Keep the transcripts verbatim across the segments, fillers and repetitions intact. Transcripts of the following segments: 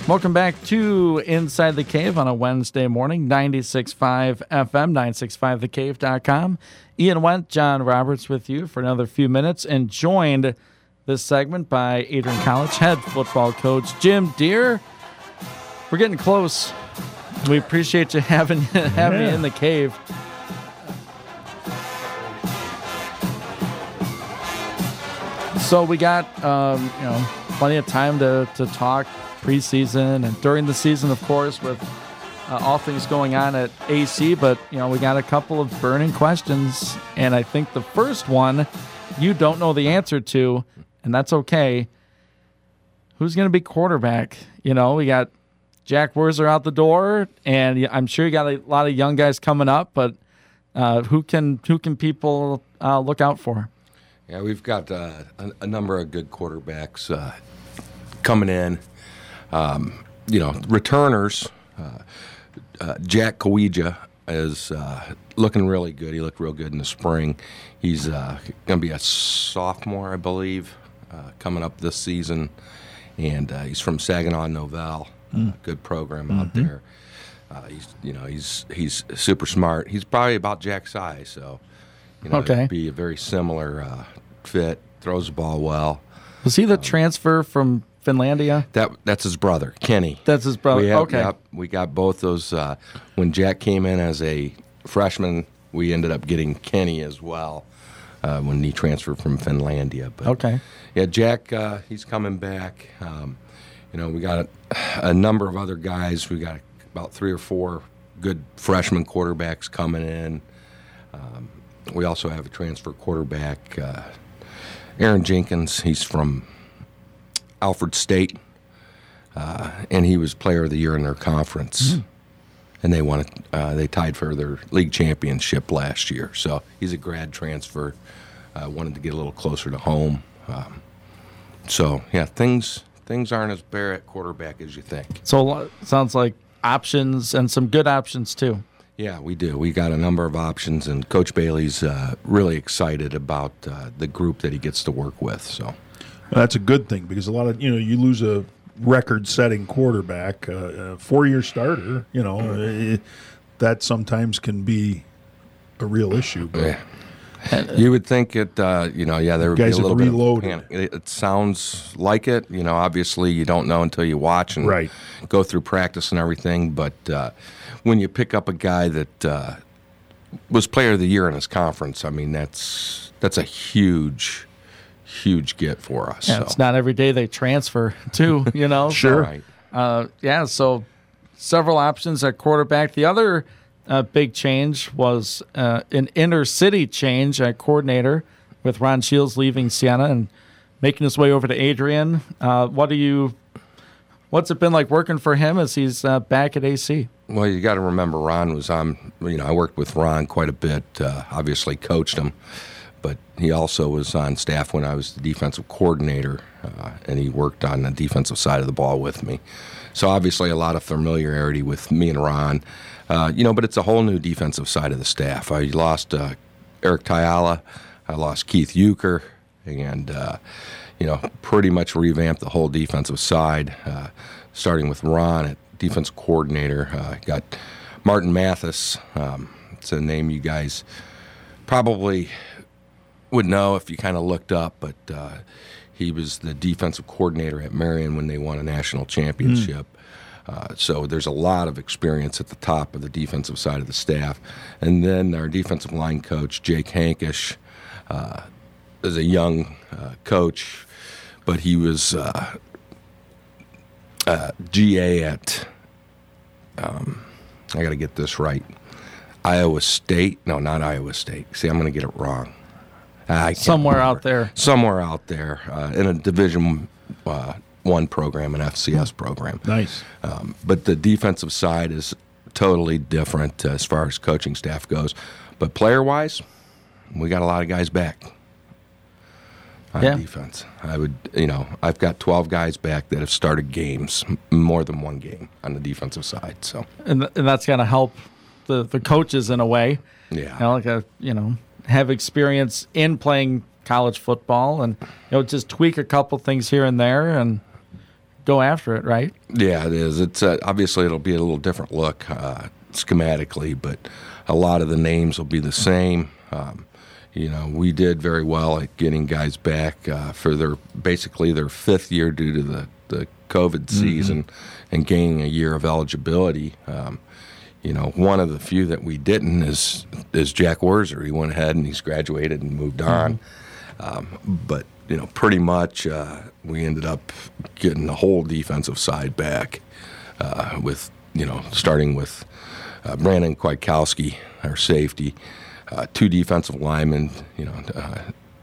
Welcome back to Inside the Cave on a Wednesday morning, ninety-six point five F M, nine six five the cave dot com. Ian Wendt, John Roberts with you for another few minutes, and joined this segment by Adrian College head football coach Jim Deere. We're getting close. We appreciate you having, having yeah. you in the cave. So we got um, you know plenty of time to, to talk preseason and during the season, of course, with uh, all things going on at A C. But, you know, we got a couple of burning questions. And I think the first one you don't know the answer to, and that's okay. Who's going to be quarterback? You know, we got Jack Wurzer out the door, and I'm sure you got a lot of young guys coming up. But uh, who can who can people uh, look out for? Yeah, we've got uh, a, a number of good quarterbacks uh, coming in. Um, you know, returners, uh, uh, Jack Kawija is uh, looking really good. He looked real good in the spring. He's uh, going to be a sophomore, I believe, uh, coming up this season. And uh, he's from Saginaw Novell, mm. uh, good program mm-hmm. out there. Uh, he's, you know, he's he's super smart. He's probably about Jack's size, so you know, okay. it'd be a very similar uh, fit. Throws the ball well. Was he the um, transfer from Finlandia? That that's his brother, Kenny. That's his brother. We have, okay. Yep, we got both those. Uh, when Jack came in as a freshman, we ended up getting Kenny as well uh, when he transferred from Finlandia. But, okay. Yeah, Jack, uh, he's coming back. Um, you know, we got a, a number of other guys. We got about three or four good freshman quarterbacks coming in. Um, we also have a transfer quarterback, uh, Aaron Jenkins. He's from Alfred State, uh, and he was Player of the Year in their conference, mm. and they won. Uh, they tied for their league championship last year. So he's a grad transfer. Uh, wanted to get a little closer to home. Um, so yeah, things things aren't as bare at quarterback as you think. So it sounds like options and some good options too. Yeah, we do. We got a number of options, and Coach Bailey's uh, really excited about uh, the group that he gets to work with. So. That's a good thing because a lot of, you know, you lose a record-setting quarterback, uh, a four-year starter, you know, it, that sometimes can be a real issue. But yeah. You would think it, uh, you know, yeah, there would be a little bit of panic. It, it sounds like it. You know, obviously you don't know until you watch and right. go through practice and everything. But uh, when you pick up a guy that uh, was Player of the Year in his conference, I mean, that's that's a huge huge get for us. Yeah, so. It's not every day they transfer too, you know. Sure. Right. Uh, yeah, so several options at quarterback. The other uh, big change was uh, an inner-city change at coordinator with Ron Shields leaving Siena and making his way over to Adrian. Uh, what do you? What's it been like working for him as he's uh, back at A C? Well, you got to remember Ron was on. You know, I worked with Ron quite a bit. Uh, obviously, coached him. But he also was on staff when I was the defensive coordinator, uh, and he worked on the defensive side of the ball with me. So obviously a lot of familiarity with me and Ron. Uh, you know, but it's a whole new defensive side of the staff. I lost uh, Eric Tyala. I lost Keith Euchre, and, uh, you know, pretty much revamped the whole defensive side, uh, starting with Ron at defensive coordinator. Uh, got Martin Mathis. Um, it's a name you guys probably would know if you kind of looked up, but uh, he was the defensive coordinator at Marion when they won a national championship. Mm. Uh, so there's a lot of experience at the top of the defensive side of the staff. And then our defensive line coach, Jake Hankish, uh, is a young uh, coach, but he was uh, uh, G A at, um, I got to get this right, Iowa State. No, not Iowa State. See, I'm going to get it wrong. I Somewhere remember. out there. Somewhere out there uh, in a Division uh, One program, an F C S program. Nice. Um, but the defensive side is totally different uh, as far as coaching staff goes. But player-wise, we got a lot of guys back on yeah. defense. I would, you know, I've got twelve guys back that have started games, more than one game on the defensive side. So, and th- and that's going to help the, the coaches in a way. Yeah. You know, like a, you know, have experience in playing college football and, you know, just tweak a couple things here and there and go after it, right? Yeah, it is. It's uh, obviously it'll be a little different look uh, schematically, but a lot of the names will be the same. Um, you know, we did very well at getting guys back uh, for their basically their fifth year due to the, the COVID season mm-hmm. and gaining a year of eligibility. Um, you know, one of the few that we didn't is is Jack Werzer. He went ahead and he's graduated and moved on. Mm-hmm. Um, but you know, pretty much uh, we ended up getting the whole defensive side back uh, with, you know, starting with uh, Brandon Kwiatkowski, our safety, uh, two defensive linemen, you know, uh,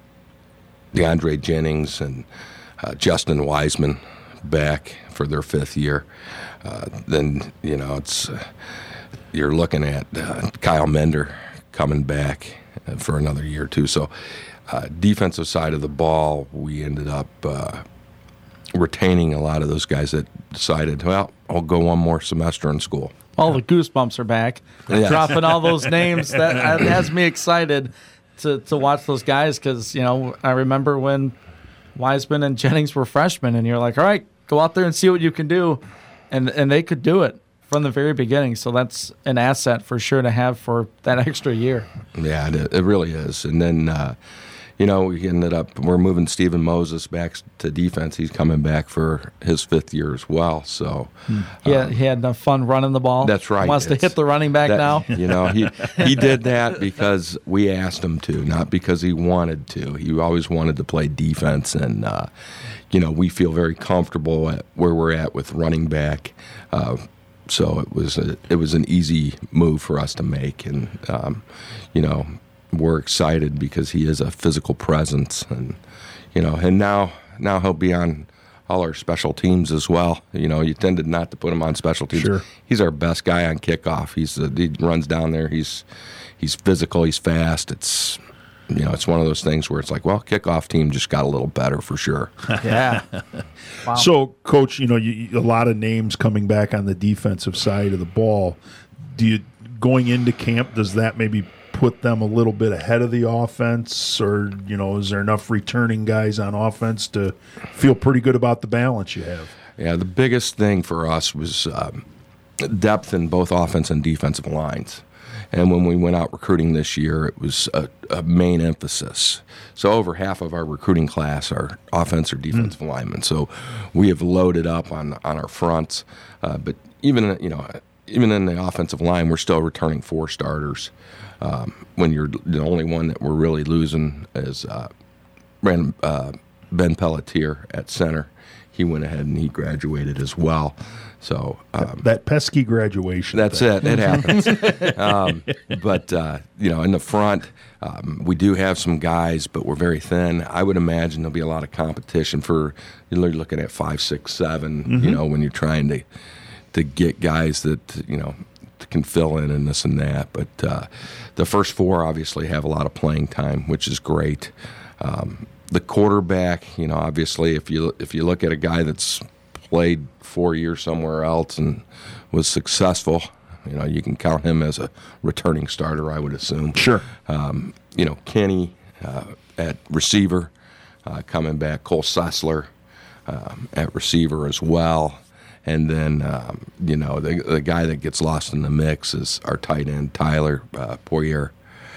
DeAndre Jennings and uh, Justin Wiseman back for their fifth year. Uh, then, you know, it's uh, you're looking at uh, Kyle Mender coming back for another year or two. So, Uh, defensive side of the ball, we ended up uh, retaining a lot of those guys that decided, well, I'll go one more semester in school. All the goosebumps are back. Yeah. Dropping all those names. That, that has me excited to, to watch those guys because, you know, I remember when Wiseman and Jennings were freshmen, and you're like, all right, go out there and see what you can do. And, and they could do it from the very beginning. So that's an asset for sure to have for that extra year. Yeah, it, it really is. And then, uh, you know, we ended up, we're moving Stephen Moses back to defense. He's coming back for his fifth year as well. So, hmm. yeah, um, he had enough fun running the ball. That's right. Wants to hit the running back that, now. You know, he he did that because we asked him to, not because he wanted to. He always wanted to play defense, and uh, you know, we feel very comfortable at where we're at with running back. Uh, so it was a, it was an easy move for us to make, and um, you know. We're excited because he is a physical presence, and you know, and now now he'll be on all our special teams as well. You know, you tended not to put him on special teams. Sure. He's our best guy on kickoff. He's uh, he runs down there. He's he's physical. He's fast. It's you know, it's one of those things where it's like, well, kickoff team just got a little better for sure. Yeah. Wow. So, Coach, you know, you, you, a lot of names coming back on the defensive side of the ball. Do you going into camp? Does that maybe put them a little bit ahead of the offense, or you know, is there enough returning guys on offense to feel pretty good about the balance you have? Yeah, the biggest thing for us was um, depth in both offense and defensive lines. And when we went out recruiting this year, it was a, a main emphasis. So over half of our recruiting class are offense or defensive mm. linemen. So we have loaded up on on our fronts. Uh, but even you know, even in the offensive line, we're still returning four starters. Um, when you're the only one that we're really losing is uh, Brandon, uh, Ben Pelletier at center. He went ahead and he graduated as well. So um, that, that pesky graduation. That's thing. it. It happens. um, but uh, you know, in the front, um, we do have some guys, but we're very thin. I would imagine there'll be a lot of competition for. You're looking at five, six, seven. Mm-hmm. You know, when you're trying to to get guys that you know. Can fill in and this and that, but uh, the first four obviously have a lot of playing time, which is great. Um, the quarterback, you know, obviously, if you if you look at a guy that's played four years somewhere else and was successful, you know, you can count him as a returning starter, I would assume. Sure. Um, you know, Kenny uh, at receiver uh, coming back, Cole Sessler um, at receiver as well. And then, um, you know, the the guy that gets lost in the mix is our tight end, Tyler uh, Poirier.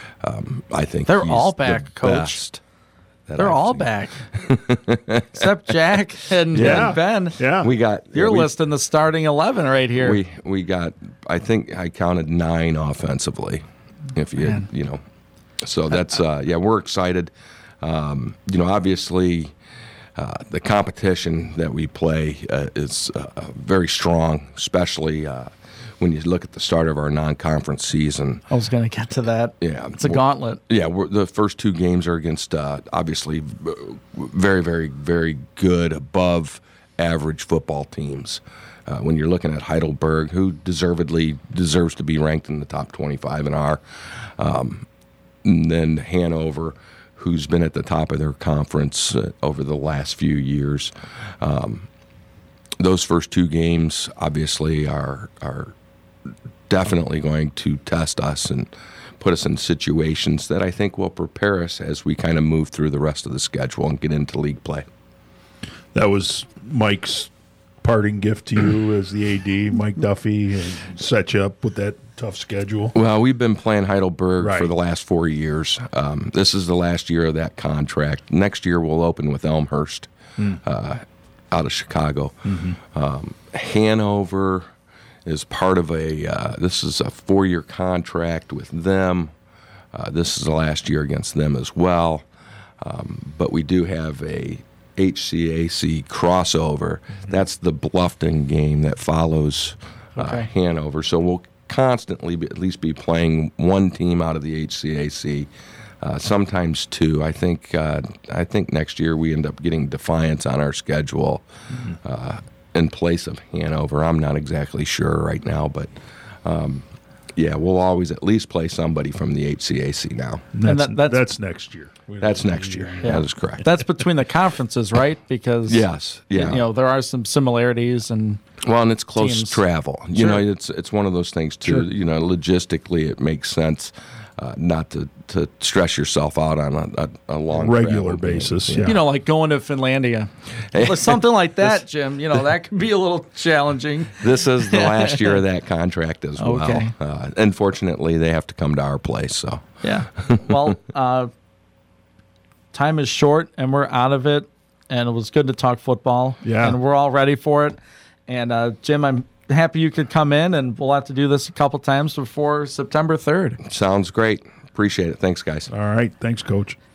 Um, I think they're he's all back, the Coach. They're I've all seen. back, except Jack and, yeah. and Ben. Yeah, we got you're we, listing the starting eleven right here. We we got. I think I counted nine offensively. If you Man. you know, so that's uh, yeah, we're excited. Um, you know, obviously. Uh, the competition that we play uh, is uh, very strong, especially uh, when you look at the start of our non-conference season. I was going to get to that. Yeah, it's a gauntlet. Yeah, we're, the first two games are against uh, obviously very, very, very good, above average football teams. Uh, when you're looking at Heidelberg, who deservedly deserves to be ranked in the top twenty-five in our, um, and then Hanover, who's been at the top of their conference uh, over the last few years. Um, those first two games obviously are are definitely going to test us and put us in situations that I think will prepare us as we kind of move through the rest of the schedule and get into league play. That was Mike's parting gift to you as the A D, Mike Duffy, and set you up with that tough schedule? Well, we've been playing Heidelberg Right. for the last four years. Um, this is the last year of that contract. Next year we'll open with Elmhurst Mm. uh, out of Chicago. Mm-hmm. Um, Hanover is part of a, uh, this is a four-year contract with them. Uh, this is the last year against them as well. Um, but we do have a H C A C crossover. Mm-hmm. That's the Bluffton game that follows uh, Okay. Hanover. So we'll constantly be, at least be playing one team out of the H C A C, uh, sometimes two. I think uh, I think next year we end up getting Defiance on our schedule Mm-hmm. uh, in place of Hanover. I'm not exactly sure right now, but um, yeah, we'll always at least play somebody from the H C A C now. And that's, that- that's- that's next year. We That's don't- next year. Yeah. That is correct. That's between the conferences, right? Because yes, yeah. you know there are some similarities, and Well, and it's close teams. travel. You Sure. know, it's it's one of those things too. Sure. You know, logistically, it makes sense uh, not to, to stress yourself out on a, a, a long Regular travel game. basis, yeah. you know, like going to Finlandia, or something like that, Jim. You know, that can be a little challenging. This is the last year of that contract as Okay. well. Uh, unfortunately, they have to come to our place. So Yeah. Well, uh, time is short, and we're out of it. And it was good to talk football. Yeah. And we're all ready for it. And uh, Jim, I'm happy you could come in, and we'll have to do this a couple times before September third. sounds great. Appreciate it. Thanks, guys. All right. Thanks, Coach.